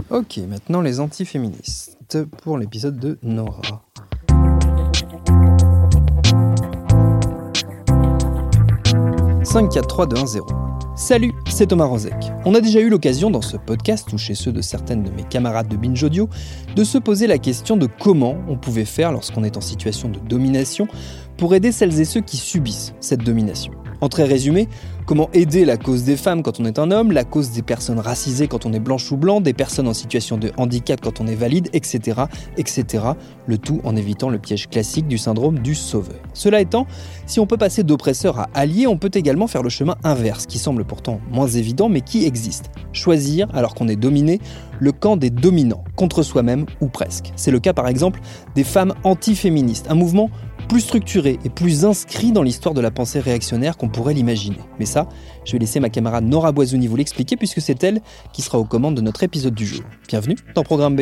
Ok, maintenant les antiféministes pour l'épisode de Nora. « 5, 4, 3, 2, 1, 0. Salut, c'est Thomas Rozek. On a déjà eu l'occasion dans ce podcast, ou chez ceux de certaines de mes camarades de Binge Audio, de se poser la question de comment on pouvait faire lorsqu'on est en situation de domination pour aider celles et ceux qui subissent cette domination. En très résumé, comment aider la cause des femmes quand on est un homme, la cause des personnes racisées quand on est blanche ou blanc, des personnes en situation de handicap quand on est valide, etc., etc. Le tout en évitant le piège classique du syndrome du sauveur. Cela étant, si on peut passer d'oppresseur à allié, on peut également faire le chemin inverse, qui semble pourtant moins évident, mais qui existe. Choisir, alors qu'on est dominé, le camp des dominants, contre soi-même ou presque. C'est le cas par exemple des femmes antiféministes, un mouvement plus structuré et plus inscrit dans l'histoire de la pensée réactionnaire qu'on pourrait l'imaginer. Mais ça, je vais laisser ma camarade Nora Boisouni vous l'expliquer puisque c'est elle qui sera aux commandes de notre épisode du jour. Bienvenue dans Programme B.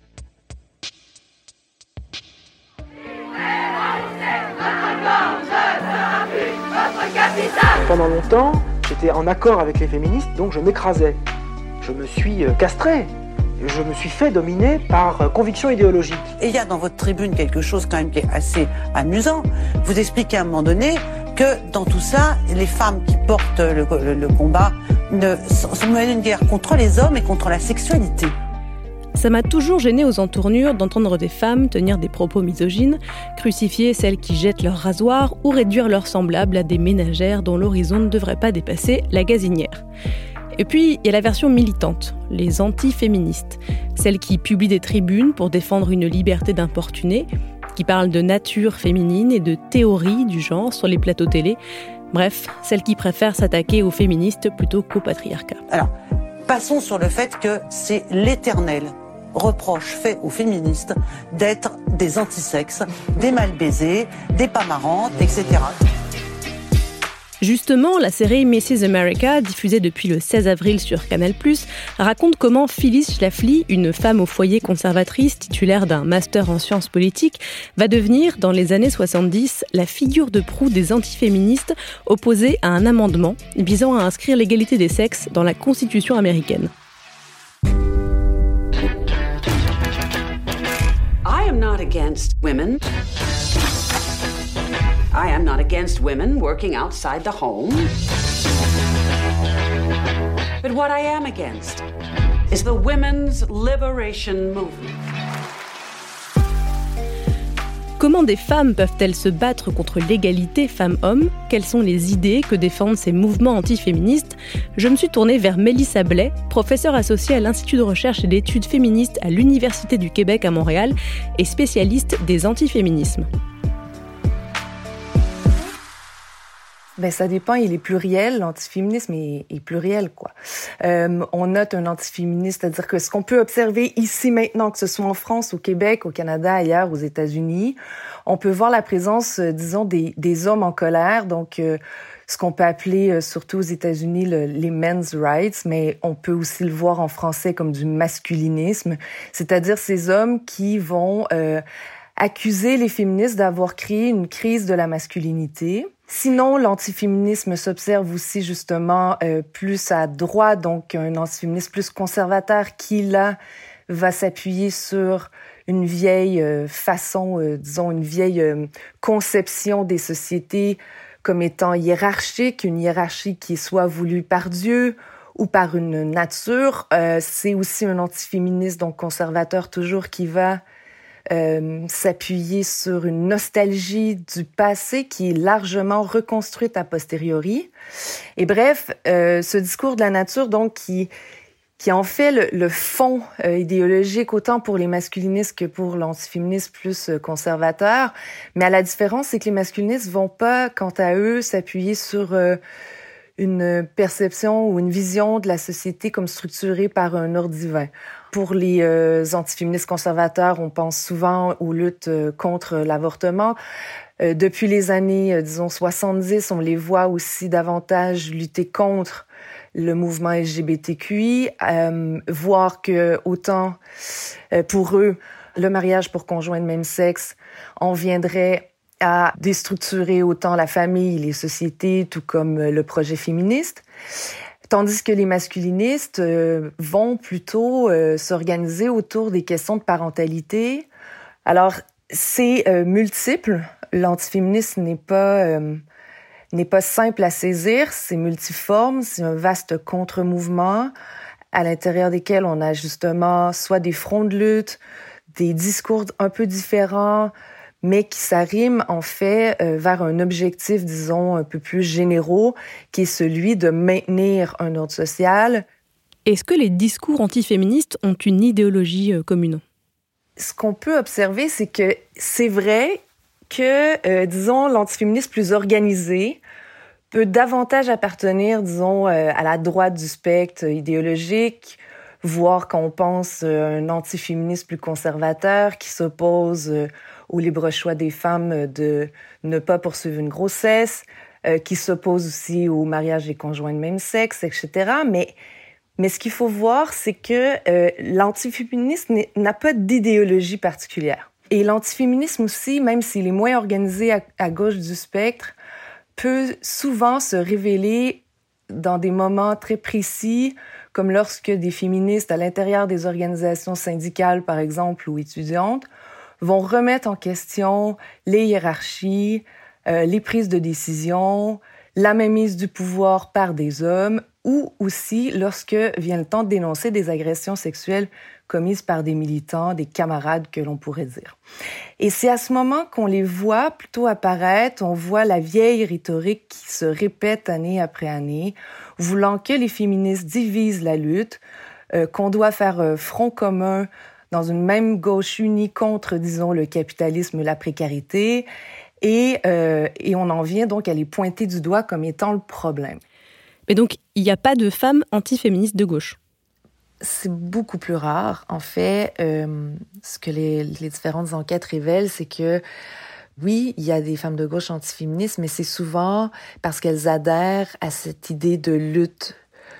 Pendant longtemps, j'étais en accord avec les féministes, donc je m'écrasais. Je me suis castré. Je me suis fait dominer par conviction idéologique. Et il y a dans votre tribune quelque chose quand même qui est assez amusant. Vous expliquez à un moment donné que dans tout ça, les femmes qui portent le combat sont menées une guerre contre les hommes et contre la sexualité. Ça m'a toujours gênée aux entournures d'entendre des femmes tenir des propos misogynes, crucifier celles qui jettent leur rasoir ou réduire leurs semblables à des ménagères dont l'horizon ne devrait pas dépasser la gazinière. Et puis, il y a la version militante, les antiféministes, celles qui publient des tribunes pour défendre une liberté d'importuner, qui parlent de nature féminine et de théorie du genre sur les plateaux télé. Bref, celles qui préfèrent s'attaquer aux féministes plutôt qu'au patriarcat. Alors, passons sur le fait que c'est l'éternel reproche fait aux féministes d'être des antisexes, des mal baisés, des pas marrantes, etc. Justement, la série Mrs. America, diffusée depuis le 16 avril sur Canal+, raconte comment Phyllis Schlafly, une femme au foyer conservatrice titulaire d'un master en sciences politiques, va devenir, dans les années 70, la figure de proue des antiféministes opposée à un amendement visant à inscrire l'égalité des sexes dans la Constitution américaine. I am not against women. I am not against women working outside the home. But what I am against is the women's liberation movement. Comment des femmes peuvent-elles se battre contre l'égalité femmes-hommes ? Quelles sont les idées que défendent ces mouvements antiféministes ? Je me suis tournée vers Mélissa Blais, professeure associée à l'Institut de recherche et d'études féministes à l'Université du Québec à Montréal et spécialiste des antiféminismes. Ça dépend, il est pluriel, l'antiféminisme est pluriel, quoi. On note un antiféministe, c'est-à-dire que ce qu'on peut observer ici maintenant, que ce soit en France, au Québec, au Canada, ailleurs, aux États-Unis, on peut voir la présence, disons, des hommes en colère, donc ce qu'on peut appeler, surtout aux États-Unis, les men's rights, mais on peut aussi le voir en français comme du masculinisme, c'est-à-dire ces hommes qui vont accuser les féministes d'avoir créé une crise de la masculinité. Sinon, l'antiféminisme s'observe aussi justement plus à droite, donc un antiféminisme plus conservateur qui, là, va s'appuyer sur une vieille façon, disons, une vieille conception des sociétés comme étant hiérarchique, une hiérarchie qui est soit voulue par Dieu ou par une nature. C'est aussi un antiféministe, donc conservateur toujours, qui va s'appuyer sur une nostalgie du passé qui est largement reconstruite a posteriori. Et bref, ce discours de la nature, donc, qui en fait le fond idéologique autant pour les masculinistes que pour l'antiféminisme plus conservateur. Mais à la différence, c'est que les masculinistes vont pas, quant à eux, s'appuyer sur une perception ou une vision de la société comme structurée par un ordre divin. Pour les antiféministes conservateurs, on pense souvent aux luttes contre l'avortement. Depuis les années, disons, 70, on les voit aussi davantage lutter contre le mouvement LGBTQI, voir que autant pour eux, le mariage pour conjoints de même sexe en viendrait à déstructurer autant la famille, les sociétés, tout comme le projet féministe. Tandis que les masculinistes vont plutôt s'organiser autour des questions de parentalité. Alors, c'est multiple. L'antiféminisme n'est pas simple à saisir, c'est multiforme, c'est un vaste contre-mouvement à l'intérieur desquels on a justement soit des fronts de lutte, des discours un peu différents, mais qui s'arriment en fait vers un objectif, disons, un peu plus généraux, qui est celui de maintenir un ordre social. Est-ce que les discours antiféministes ont une idéologie commune? Ce qu'on peut observer, c'est que c'est vrai que, disons, l'antiféminisme plus organisé peut davantage appartenir, disons, à la droite du spectre idéologique, voire quand on pense à un antiféminisme plus conservateur qui s'oppose au libre choix des femmes de ne pas poursuivre une grossesse, qui s'oppose aussi au mariage des conjoints de même sexe, etc. Mais ce qu'il faut voir, c'est que l'antiféminisme n'a pas d'idéologie particulière. Et l'antiféminisme aussi, même s'il est moins organisé à gauche du spectre, peut souvent se révéler dans des moments très précis, comme lorsque des féministes à l'intérieur des organisations syndicales, par exemple, ou étudiantes, vont remettre en question les hiérarchies, les prises de décision, la mainmise du pouvoir par des hommes, ou aussi lorsque vient le temps de dénoncer des agressions sexuelles commises par des militants, des camarades que l'on pourrait dire. Et c'est à ce moment qu'on les voit plutôt apparaître, on voit la vieille rhétorique qui se répète année après année, voulant que les féministes divisent la lutte, qu'on doit faire front commun dans une même gauche unie contre, disons, le capitalisme, la précarité, et on en vient donc à les pointer du doigt comme étant le problème. Mais donc, il n'y a pas de femmes antiféministes de gauche? C'est beaucoup plus rare. En fait, ce que les différentes enquêtes révèlent, c'est que oui, il y a des femmes de gauche antiféministes, mais c'est souvent parce qu'elles adhèrent à cette idée de lutte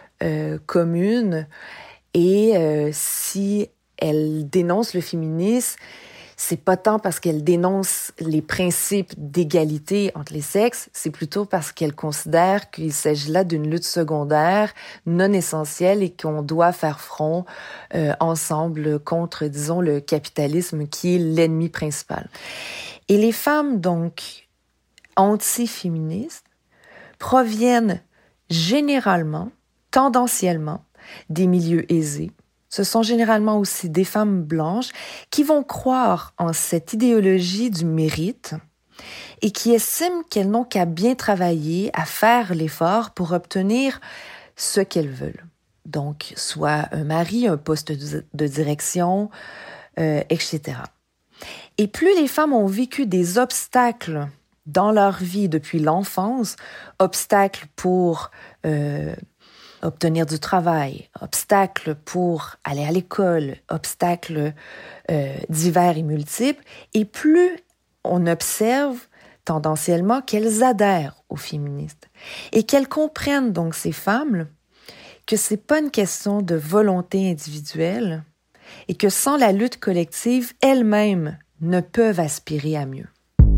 commune. Et si elles dénoncent le féminisme, c'est pas tant parce qu'elles dénoncent les principes d'égalité entre les sexes, c'est plutôt parce qu'elles considèrent qu'il s'agit là d'une lutte secondaire, non essentielle, et qu'on doit faire front ensemble contre, disons, le capitalisme qui est l'ennemi principal. Et les femmes, donc, antiféministes, proviennent généralement, tendanciellement, des milieux aisés. Ce sont généralement aussi des femmes blanches qui vont croire en cette idéologie du mérite et qui estiment qu'elles n'ont qu'à bien travailler, à faire l'effort pour obtenir ce qu'elles veulent. Donc, soit un mari, un poste de direction, etc. Et plus les femmes ont vécu des obstacles dans leur vie depuis l'enfance, obstacles pour obtenir du travail, obstacles pour aller à l'école, obstacles divers et multiples, et plus on observe tendanciellement qu'elles adhèrent aux féministes et qu'elles comprennent donc ces femmes que c'est pas une question de volonté individuelle et que sans la lutte collective, elles-mêmes ne peuvent aspirer à mieux.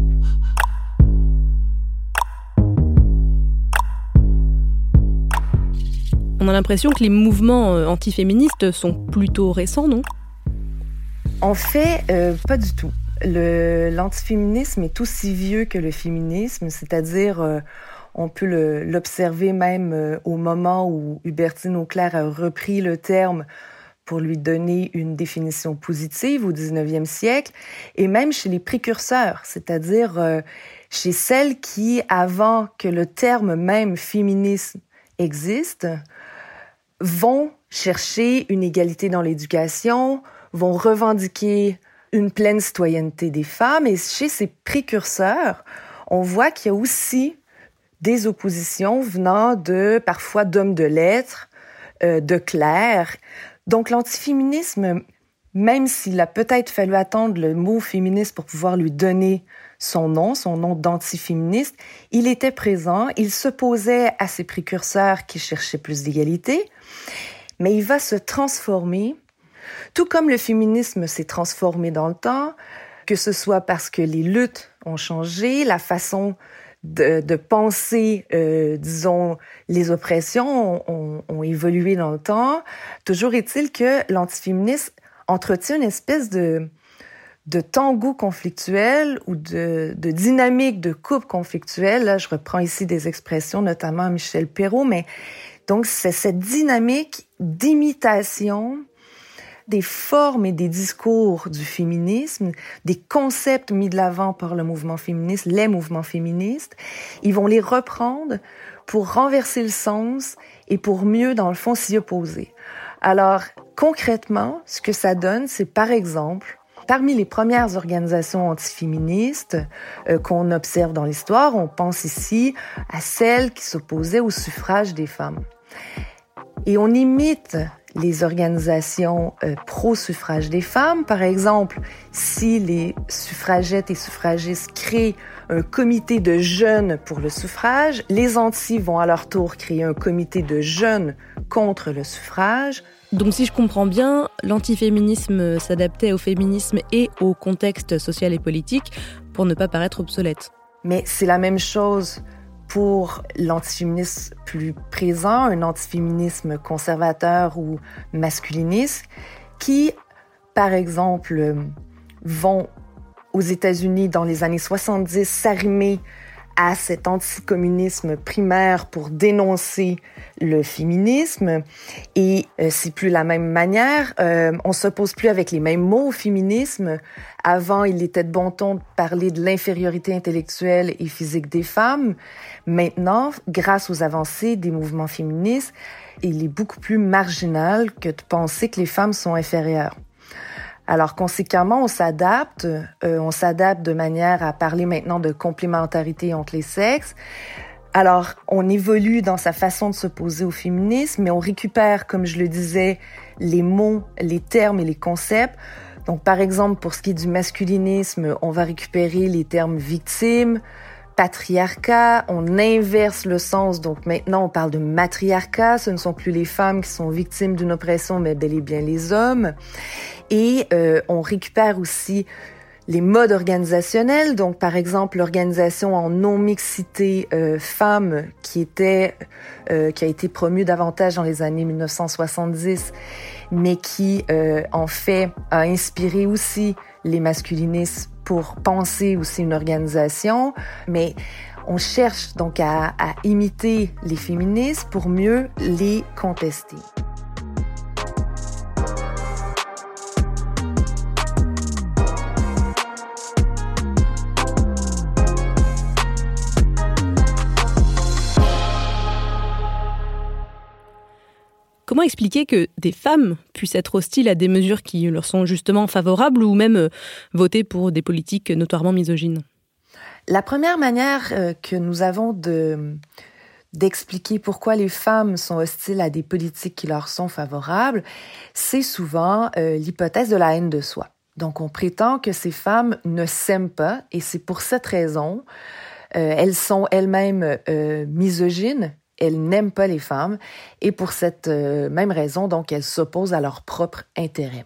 On a l'impression que les mouvements antiféministes sont plutôt récents, non? En fait, pas du tout. L'antiféminisme est aussi vieux que le féminisme, c'est-à-dire on peut l'observer même au moment où Hubertine Auclair a repris le terme pour lui donner une définition positive au 19e siècle, et même chez les précurseurs, c'est-à-dire chez celles qui, avant que le terme même féminisme existe, vont chercher une égalité dans l'éducation, vont revendiquer une pleine citoyenneté des femmes. Et chez ces précurseurs, on voit qu'il y a aussi des oppositions venant parfois d'hommes de lettres, de clercs. Donc l'antiféminisme, même s'il a peut-être fallu attendre le mot féministe pour pouvoir lui donner son nom d'antiféministe, il était présent, il s'opposait à ses précurseurs qui cherchaient plus d'égalité, mais il va se transformer, tout comme le féminisme s'est transformé dans le temps, que ce soit parce que les luttes ont changé, la façon de penser, disons, les oppressions ont évolué dans le temps. Toujours est-il que l'antiféminisme entretient une espèce de tango conflictuel ou de dynamique de couple conflictuel. Là, je reprends ici des expressions, notamment Michel Perrault, mais donc c'est cette dynamique d'imitation des formes et des discours du féminisme, des concepts mis de l'avant par le mouvement féministe, les mouvements féministes. Ils vont les reprendre pour renverser le sens et pour mieux, dans le fond, s'y opposer. Alors, concrètement, ce que ça donne, c'est par exemple, parmi les premières organisations antiféministes qu'on observe dans l'histoire, on pense ici à celles qui s'opposaient au suffrage des femmes. Et on imite les organisations pro-suffrage des femmes. Par exemple, si les suffragettes et suffragistes créent un comité de jeunes pour le suffrage, les antis vont à leur tour créer un comité de jeunes contre le suffrage. Donc si je comprends bien, l'antiféminisme s'adaptait au féminisme et au contexte social et politique pour ne pas paraître obsolète. Mais c'est la même chose pour l'antiféminisme plus présent, un antiféminisme conservateur ou masculiniste, qui, par exemple, vont aux États-Unis dans les années 70 s'arrimer à cet anticommunisme primaire pour dénoncer le féminisme. Et c'est plus la même manière. On s'oppose plus avec les mêmes mots au féminisme. Avant, il était de bon ton de parler de l'infériorité intellectuelle et physique des femmes. Maintenant, grâce aux avancées des mouvements féministes, il est beaucoup plus marginal que de penser que les femmes sont inférieures. Alors, conséquemment, on s'adapte de manière à parler maintenant de complémentarité entre les sexes. Alors, on évolue dans sa façon de s'opposer au féminisme, mais on récupère, comme je le disais, les mots, les termes et les concepts. Donc, par exemple, pour ce qui est du masculinisme, on va récupérer les termes victime, patriarcat, on inverse le sens. Donc maintenant, on parle de matriarcat. Ce ne sont plus les femmes qui sont victimes d'une oppression, mais bel et bien les hommes. Et on récupère aussi les modes organisationnels. Donc, par exemple, l'organisation en non-mixité femmes qui a été promue davantage dans les années 1970, mais qui, en fait, a inspiré aussi les masculinistes pour penser aussi une organisation. Mais on cherche donc à imiter les féministes pour mieux les contester. Comment expliquer que des femmes puissent être hostiles à des mesures qui leur sont justement favorables ou même voter pour des politiques notoirement misogynes ? La première manière que nous avons d'expliquer pourquoi les femmes sont hostiles à des politiques qui leur sont favorables, c'est souvent l'hypothèse de la haine de soi. Donc, on prétend que ces femmes ne s'aiment pas et c'est pour cette raison, elles sont elles-mêmes misogynes. Elles n'aiment pas les femmes et pour cette même raison, donc, elles s'opposent à leur propre intérêt.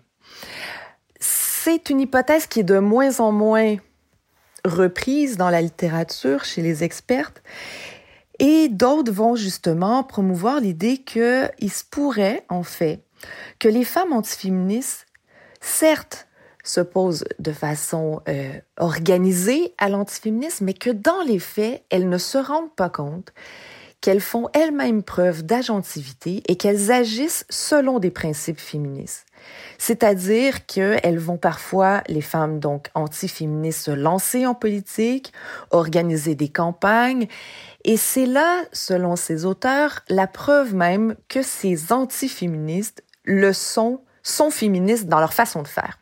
C'est une hypothèse qui est de moins en moins reprise dans la littérature chez les expertes et d'autres vont justement promouvoir l'idée qu'il se pourrait, en fait, que les femmes antiféministes, certes, s'opposent de façon organisée à l'antiféminisme, mais que dans les faits, elles ne se rendent pas compte qu'elles font elles-mêmes preuve d'agentivité et qu'elles agissent selon des principes féministes. C'est-à-dire qu'elles vont parfois, les femmes donc antiféministes, se lancer en politique, organiser des campagnes, et c'est là, selon ces auteurs, la preuve même que ces antiféministes sont féministes dans leur façon de faire.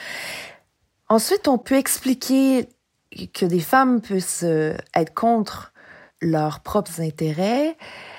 Ensuite, on peut expliquer que des femmes puissent être contre leurs propres intérêts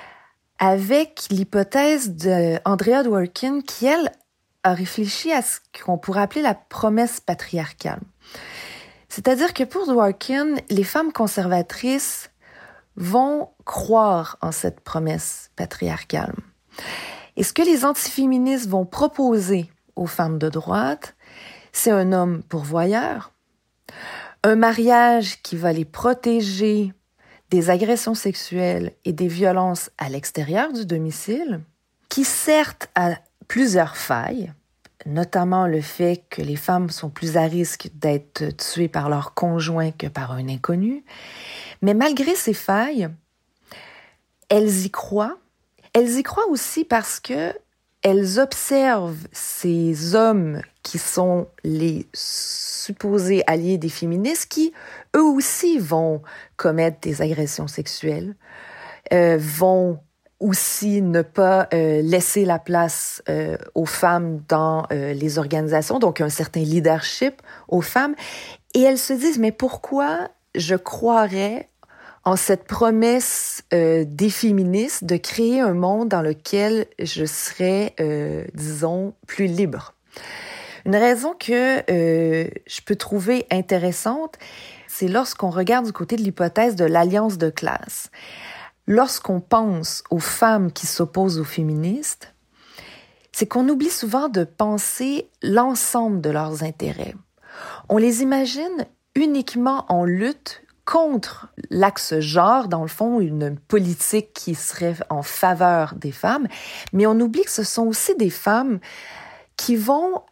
avec l'hypothèse d'Andrea Dworkin qui, elle, a réfléchi à ce qu'on pourrait appeler la promesse patriarcale. C'est-à-dire que pour Dworkin, les femmes conservatrices vont croire en cette promesse patriarcale. Et ce que les antiféministes vont proposer aux femmes de droite, c'est un homme pourvoyeur, un mariage qui va les protéger des agressions sexuelles et des violences à l'extérieur du domicile, qui certes a plusieurs failles, notamment le fait que les femmes sont plus à risque d'être tuées par leur conjoint que par un inconnu. Mais malgré ces failles, elles y croient. Elles y croient aussi parce que elles observent ces hommes qui sont les supposés alliés des féministes qui, eux aussi, vont commettre des agressions sexuelles, vont aussi ne pas laisser la place aux femmes dans les organisations, donc un certain leadership aux femmes. Et elles se disent, mais pourquoi je croirais en cette promesse des féministes de créer un monde dans lequel je serais, disons, plus libre? Une raison que je peux trouver intéressante, c'est lorsqu'on regarde du côté de l'hypothèse de l'alliance de classe. Lorsqu'on pense aux femmes qui s'opposent aux féministes, c'est qu'on oublie souvent de penser l'ensemble de leurs intérêts. On les imagine uniquement en lutte contre l'axe genre, dans le fond, une politique qui serait en faveur des femmes, mais on oublie que ce sont aussi des femmes qui vont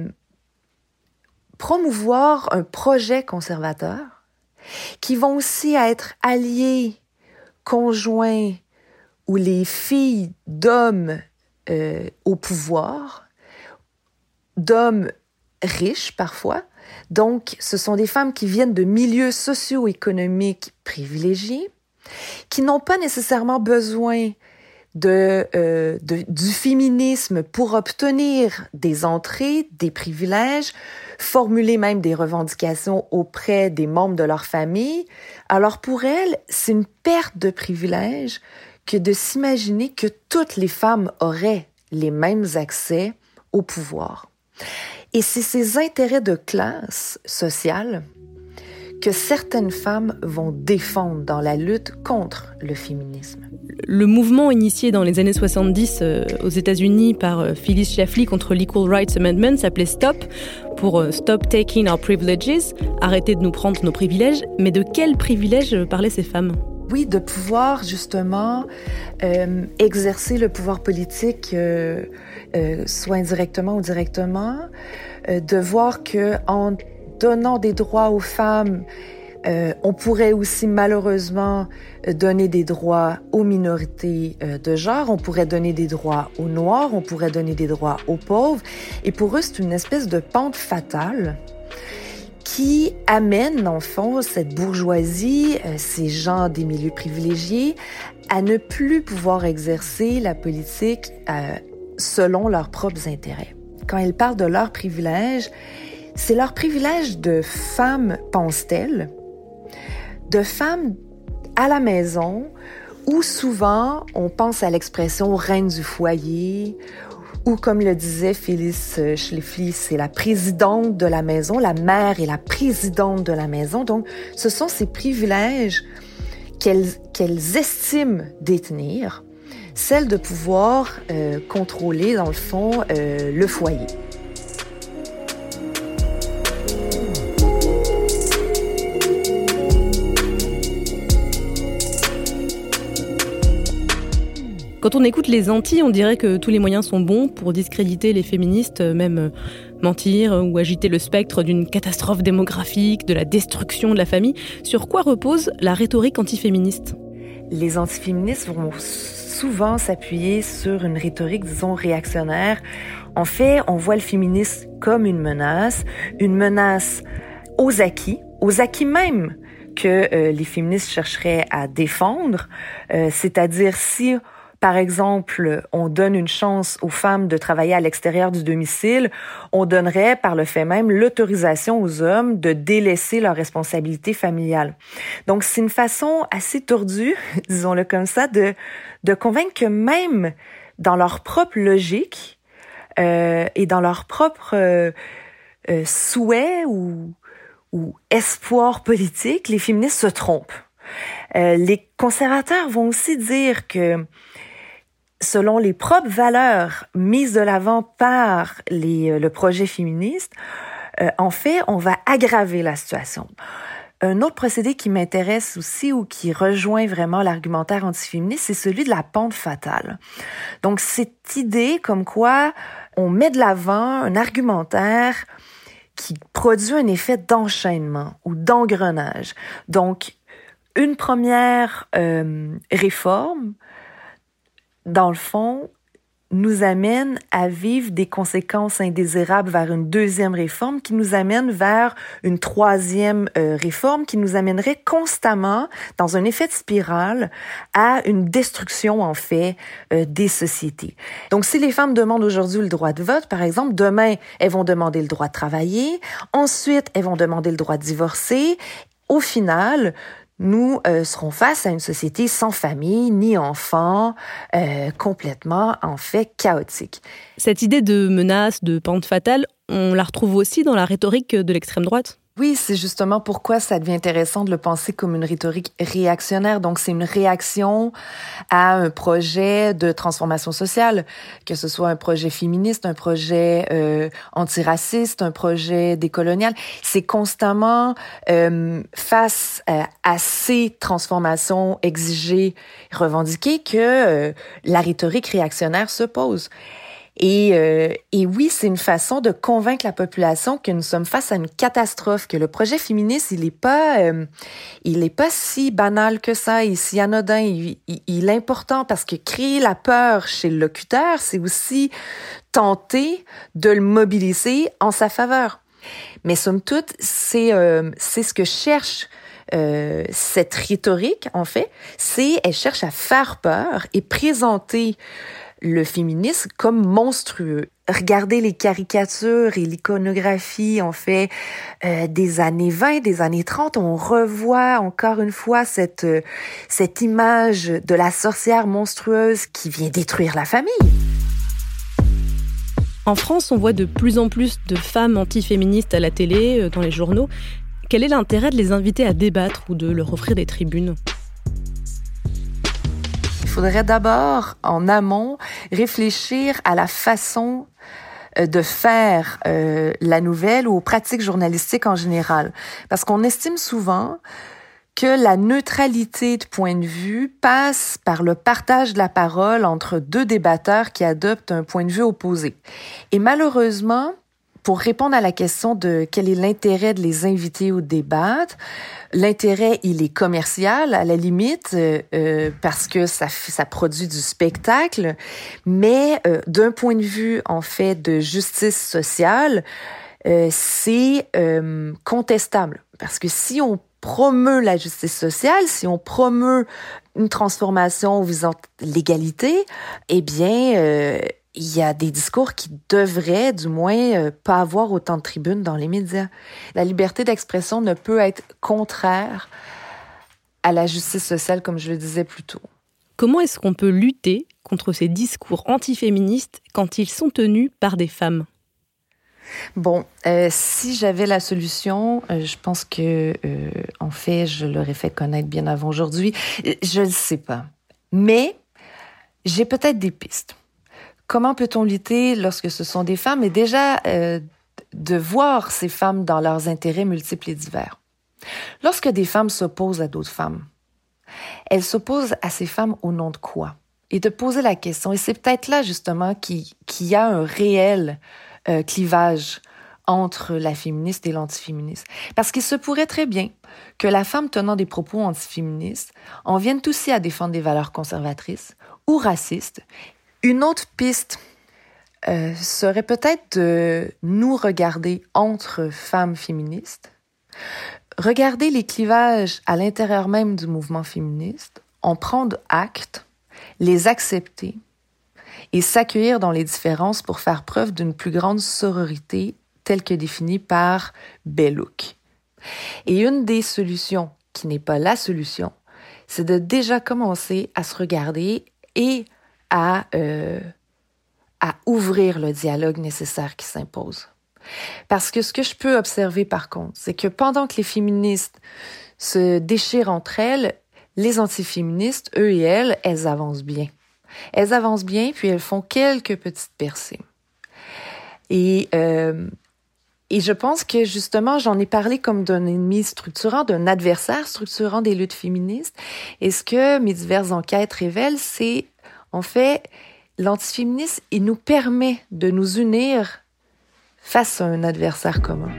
promouvoir un projet conservateur, qui vont aussi être alliées, conjoints ou les filles d'hommes au pouvoir, d'hommes riches parfois. Donc, ce sont des femmes qui viennent de milieux socio-économiques privilégiés, qui n'ont pas nécessairement besoin du féminisme pour obtenir des entrées, des privilèges, formuler même des revendications auprès des membres de leur famille. Alors pour elles, c'est une perte de privilèges que de s'imaginer que toutes les femmes auraient les mêmes accès au pouvoir. Et c'est ces intérêts de classe sociale que certaines femmes vont défendre dans la lutte contre le féminisme. Le mouvement initié dans les années 70 aux États-Unis par Phyllis Schlafly contre l'Equal Rights Amendment s'appelait STOP, pour Stop Taking Our Privileges, arrêter de nous prendre nos privilèges. Mais de quels privilèges parlaient ces femmes ? Oui, de pouvoir justement exercer le pouvoir politique, soit indirectement ou directement, de voir que en donnant des droits aux femmes, on pourrait aussi malheureusement donner des droits aux minorités de genre, on pourrait donner des droits aux Noirs, on pourrait donner des droits aux pauvres. Et pour eux, c'est une espèce de pente fatale qui amène, en fond, cette bourgeoisie, ces gens des milieux privilégiés, à ne plus pouvoir exercer la politique selon leurs propres intérêts. Quand elles parlent de leurs privilèges, c'est leur privilège de femmes, pensent-elles, de femmes à la maison, où souvent on pense à l'expression reine du foyer, ou comme le disait Phyllis Schlafly, c'est la présidente de la maison, la mère est la présidente de la maison. Donc, ce sont ces privilèges qu'elles estiment détenir, celle de pouvoir contrôler, dans le fond, le foyer. Quand on écoute les antis, on dirait que tous les moyens sont bons pour discréditer les féministes, même mentir ou agiter le spectre d'une catastrophe démographique, de la destruction de la famille. Sur quoi repose la rhétorique antiféministe ? Les antiféministes vont souvent s'appuyer sur une rhétorique, disons, réactionnaire. En fait, on voit le féminisme comme une menace aux acquis même que les féministes chercheraient à défendre, c'est-à-dire si par exemple, on donne une chance aux femmes de travailler à l'extérieur du domicile, on donnerait par le fait même l'autorisation aux hommes de délaisser leurs responsabilités familiales. Donc, c'est une façon assez tordue, disons-le comme ça, de convaincre que même dans leur propre logique et dans leur propre souhait ou espoir politique, les féministes se trompent. Les conservateurs vont aussi dire que selon les propres valeurs mises de l'avant par le projet féministe, en fait, on va aggraver la situation. Un autre procédé qui m'intéresse aussi ou qui rejoint vraiment l'argumentaire antiféministe, c'est celui de la pente fatale. Donc, cette idée comme quoi on met de l'avant un argumentaire qui produit un effet d'enchaînement ou d'engrenage. Donc, une première réforme, dans le fond, nous amène à vivre des conséquences indésirables vers une deuxième réforme qui nous amène vers une troisième réforme qui nous amènerait constamment, dans un effet de spirale, à une destruction, en fait, des sociétés. Donc, si les femmes demandent aujourd'hui le droit de vote, par exemple, demain, elles vont demander le droit de travailler, ensuite, elles vont demander le droit de divorcer. Au final, nous serons face à une société sans famille ni enfants, complètement, en fait, chaotique. Cette idée de menace, de pente fatale, on la retrouve aussi dans la rhétorique de l'extrême droite. Oui, c'est justement pourquoi ça devient intéressant de le penser comme une rhétorique réactionnaire. Donc, c'est une réaction à un projet de transformation sociale, que ce soit un projet féministe, un projet antiraciste, un projet décolonial. C'est constamment face à ces transformations exigées, revendiquées, que la rhétorique réactionnaire se pose. Et oui, c'est une façon de convaincre la population que nous sommes face à une catastrophe, que le projet féministe, il est pas si banal que ça et si anodin. Il est important parce que créer la peur chez le locuteur, c'est aussi tenter de le mobiliser en sa faveur. Mais somme toute, c'est ce que cherche cette rhétorique, en fait, elle cherche à faire peur et présenter le féminisme comme monstrueux. Regardez les caricatures et l'iconographie, en fait, des années 20, des années 30, on revoit encore une fois cette image de la sorcière monstrueuse qui vient détruire la famille. En France, on voit de plus en plus de femmes antiféministes à la télé, dans les journaux. Quel est l'intérêt de les inviter à débattre ou de leur offrir des tribunes ? Il faudrait d'abord, en amont, réfléchir à la façon de faire la nouvelle ou aux pratiques journalistiques en général. Parce qu'on estime souvent que la neutralité de point de vue passe par le partage de la parole entre deux débatteurs qui adoptent un point de vue opposé. Et malheureusement, pour répondre à la question de quel est l'intérêt de les inviter au débat, l'intérêt, il est commercial, à la limite, parce que ça produit du spectacle, mais d'un point de vue, en fait, de justice sociale, c'est contestable. Parce que si on promeut la justice sociale, si on promeut une transformation visant l'égalité, eh bien, il y a des discours qui devraient, du moins, pas avoir autant de tribunes dans les médias. La liberté d'expression ne peut être contraire à la justice sociale, comme je le disais plus tôt. Comment est-ce qu'on peut lutter contre ces discours antiféministes quand ils sont tenus par des femmes ? Bon, si j'avais la solution, je pense que, en fait, je l'aurais fait connaître bien avant aujourd'hui. Je le sais pas. Mais j'ai peut-être des pistes. Comment peut-on lutter lorsque ce sont des femmes? Et déjà, de voir ces femmes dans leurs intérêts multiples et divers. Lorsque des femmes s'opposent à d'autres femmes, elles s'opposent à ces femmes au nom de quoi? Et de poser la question. Et c'est peut-être là, justement, qu'il y a un réel clivage entre la féministe et l'antiféministe. Parce qu'il se pourrait très bien que la femme tenant des propos antiféministes en vienne aussi à défendre des valeurs conservatrices ou racistes. Une autre piste serait peut-être de nous regarder entre femmes féministes, regarder les clivages à l'intérieur même du mouvement féministe, en prendre acte, les accepter et s'accueillir dans les différences pour faire preuve d'une plus grande sororité telle que définie par Bell Hooks. Et une des solutions, qui n'est pas la solution, c'est de déjà commencer à se regarder et à ouvrir le dialogue nécessaire qui s'impose. Parce que ce que je peux observer par contre, c'est que pendant que les féministes se déchirent entre elles, les antiféministes, eux et elles avancent bien. Elles avancent bien, puis elles font quelques petites percées. Et Et je pense que justement, j'en ai parlé comme d'un ennemi structurant, d'un adversaire structurant des luttes féministes. Et ce que mes diverses enquêtes révèlent, c'est en fait l'antiféminisme, il nous permet de nous unir face à un adversaire commun.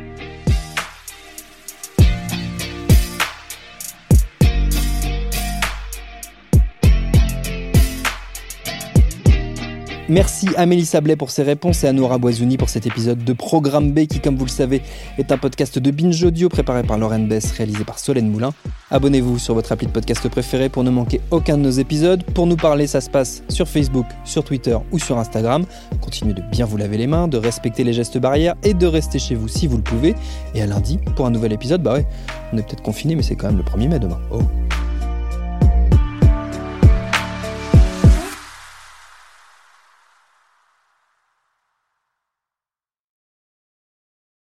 Merci à Mélissa Blais pour ses réponses et à Nora Boisouni pour cet épisode de Programme B qui, comme vous le savez, est un podcast de Binge Audio préparé par Lauren Bess, réalisé par Solène Moulin. Abonnez-vous sur votre appli de podcast préféré pour ne manquer aucun de nos épisodes. Pour nous parler, ça se passe sur Facebook, sur Twitter ou sur Instagram. Continuez de bien vous laver les mains, de respecter les gestes barrières et de rester chez vous si vous le pouvez. Et à lundi pour un nouvel épisode. On est peut-être confinés, mais c'est quand même le 1er mai demain. Oh.